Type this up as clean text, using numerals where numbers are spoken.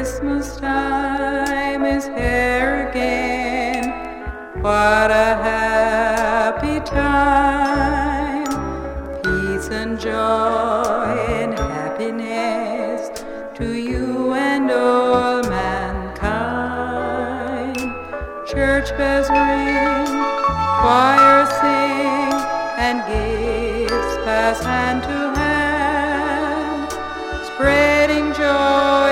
Christmas time is here again. What a happy time. Peace and joy and happiness to you and all mankind. Church bells ring, choirs sing, and gifts pass hand to hand, spreading joy